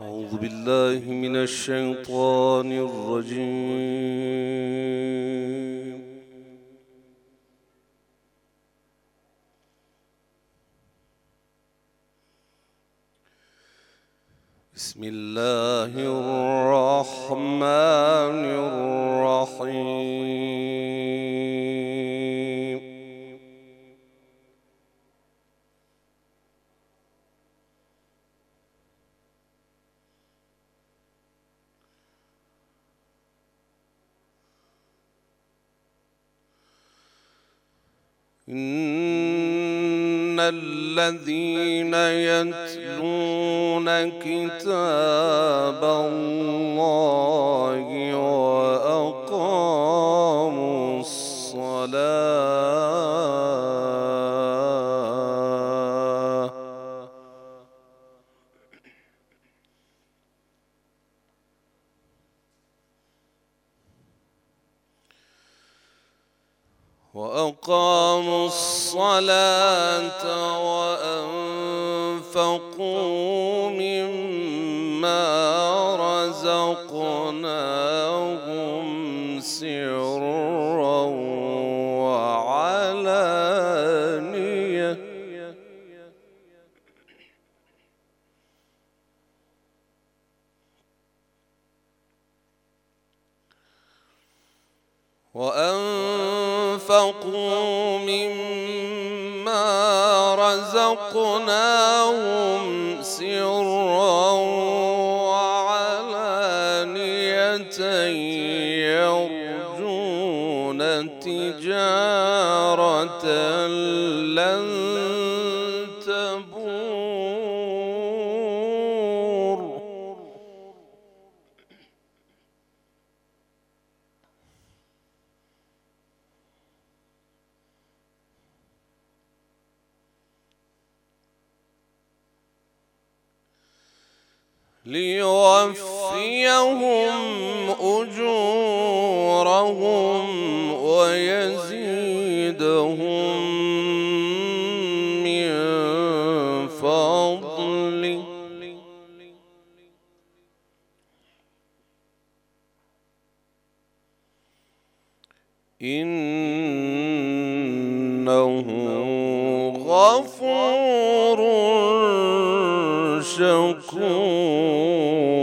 أعوذ بالله من الشيطان الرجيم. بسم الله الرحمن الرحيم. إن الذين يتلون كتاب الله وأقاموا الصلاة وأنفقوا مما رزقناهم سرا وعلانية يرجون تجارة لن تبور. ليوفيهم أجورهم ويزيدهم من فضله إنه غفور شكور.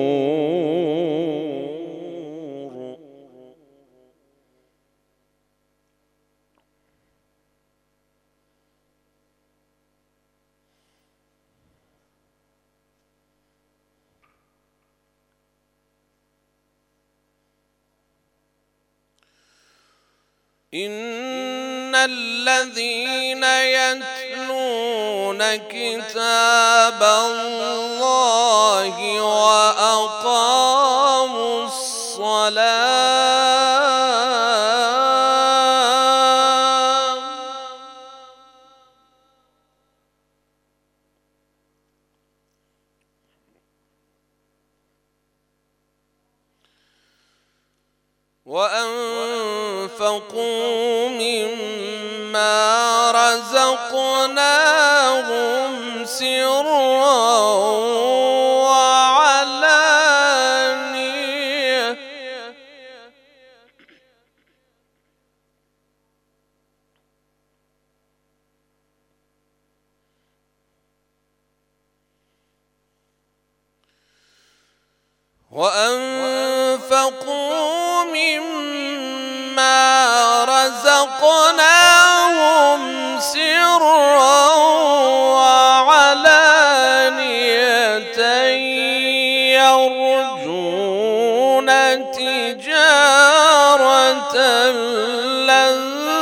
إن الذين يتلون كتاب الله وأقاموا وأنفقوا مما رزقناهم سرا وعلانية يرجون تجارة لن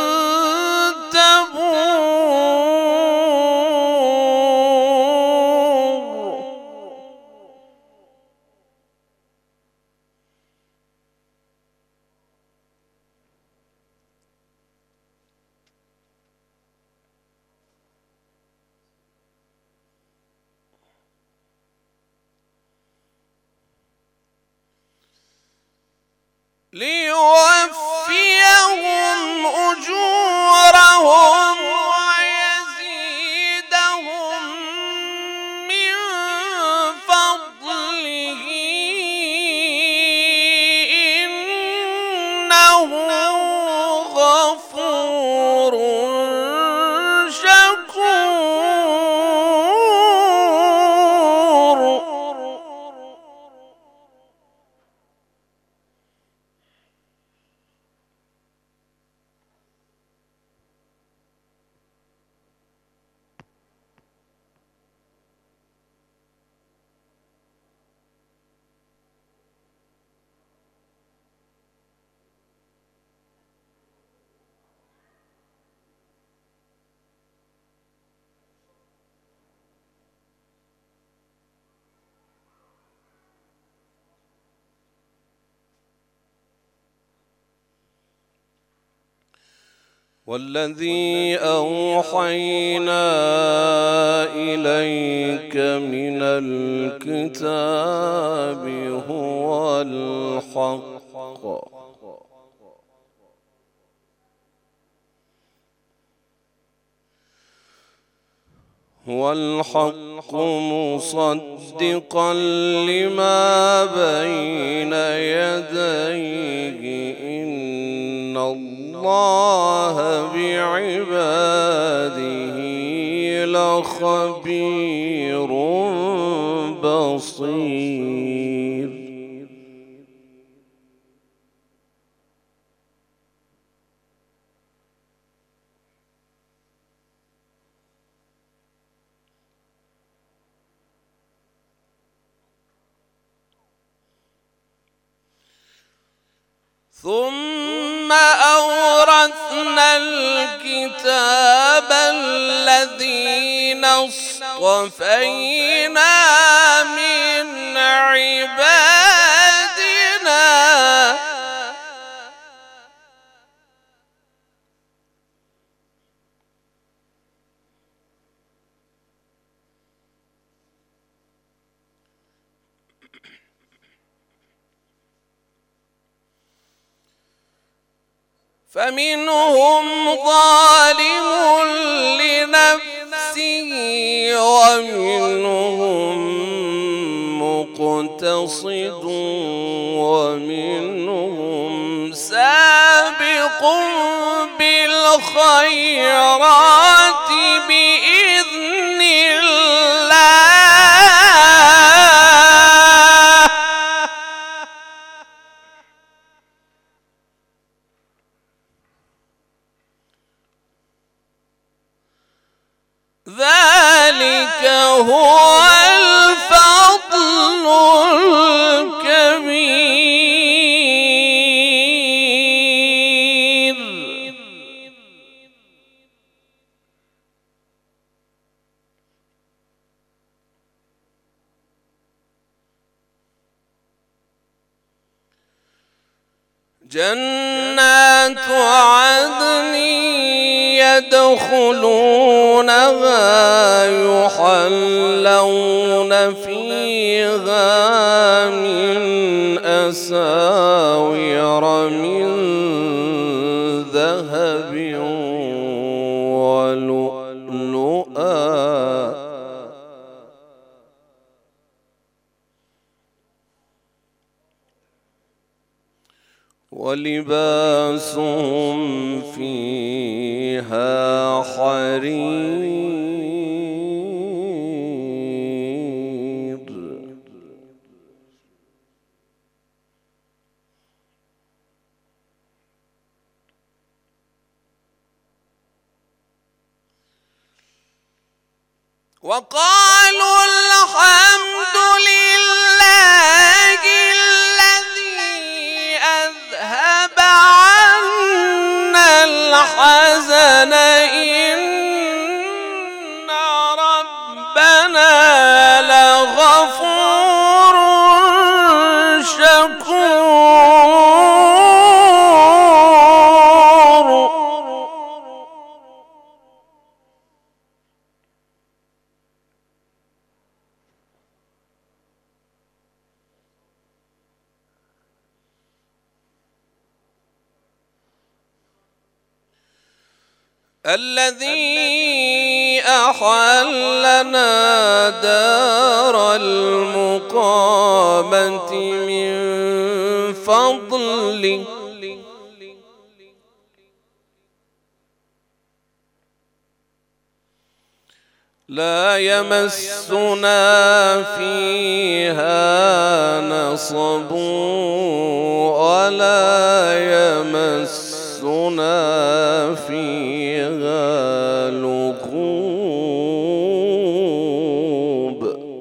تبور. ليوفيهم أجورهم ويزيدهم من فضله والذي أوحينا إليك من الكتاب هو الحق مصدقا لما بين يديه إن الله بعباده لخبير بصير. ثم أورثنا الكتاب الذين اصطفينا من عبادنا فمنهم ظالم لنفسه ومنهم مقتصد ومنهم سابق بالخيرات بإذن الله ذلك هو الفضل الكبير. جنات عدن يدخلونها يحلون فيها من أساور من ذهب ولؤلؤا ولباسهم فيها حرير. وقالوا الحمد لله الذي أذهب عنا الحزن إن ربنا لغفور شكور. الذي أحلنا دار المقامة من فضله لا يمسنا فيها نصب ولا يمسنا فيها لغوب.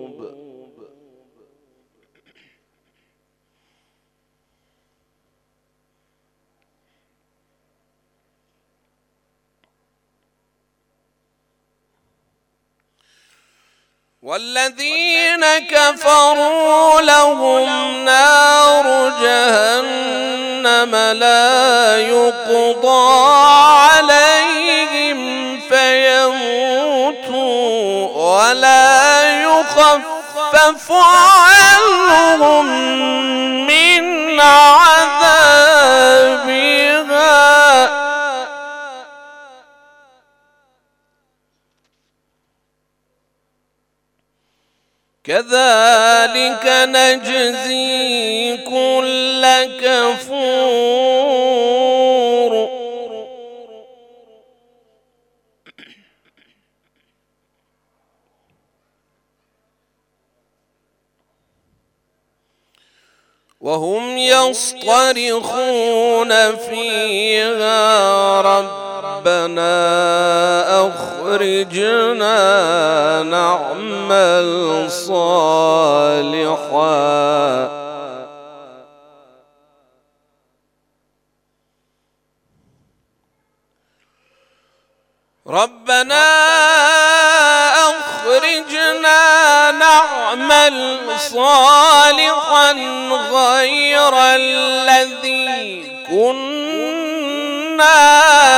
والذين كفروا لهم نار جهنم لا يقضى عليهم فيموتوا ولا يخفف عنهم من عذابها كذلك نجزي كل كفور. وهم يصطرخون فيها ربنا أخرجنا نعمل صالحا ربنا أخرجنا نعمل صالحا غير الذي كنا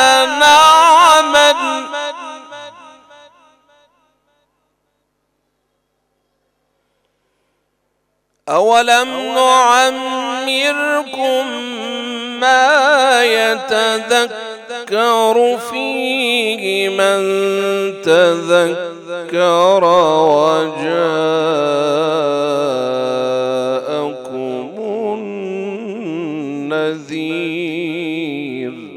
نعمل أولم نعمركم ما يتذكر فيه من تذكر وجاءكم النذير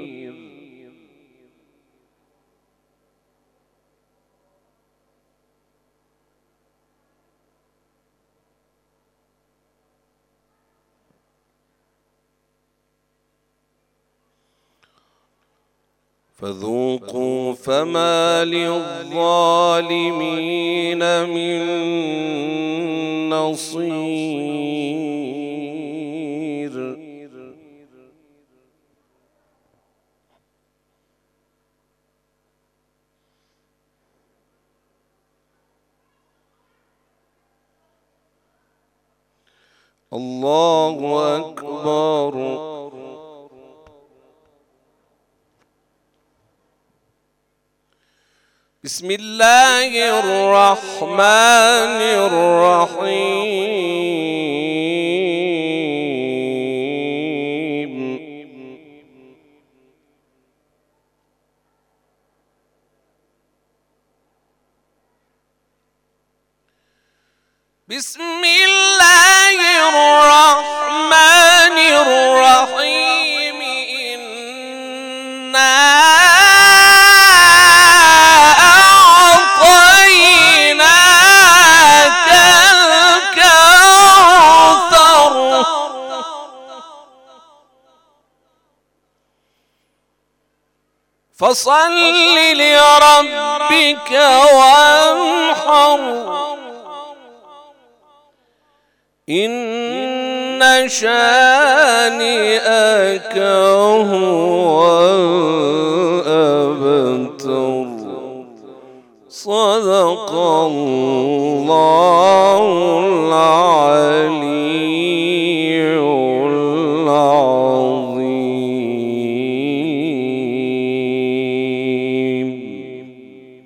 فذوقوا فما للظالمين من نصير. الله أكبر. بسم الله الرحمن الرحيم. بسم الله الرحمن الرحيم. إنا فصل لربك وانحر إن شانئك هو الأبتر. صدق الله العظيم.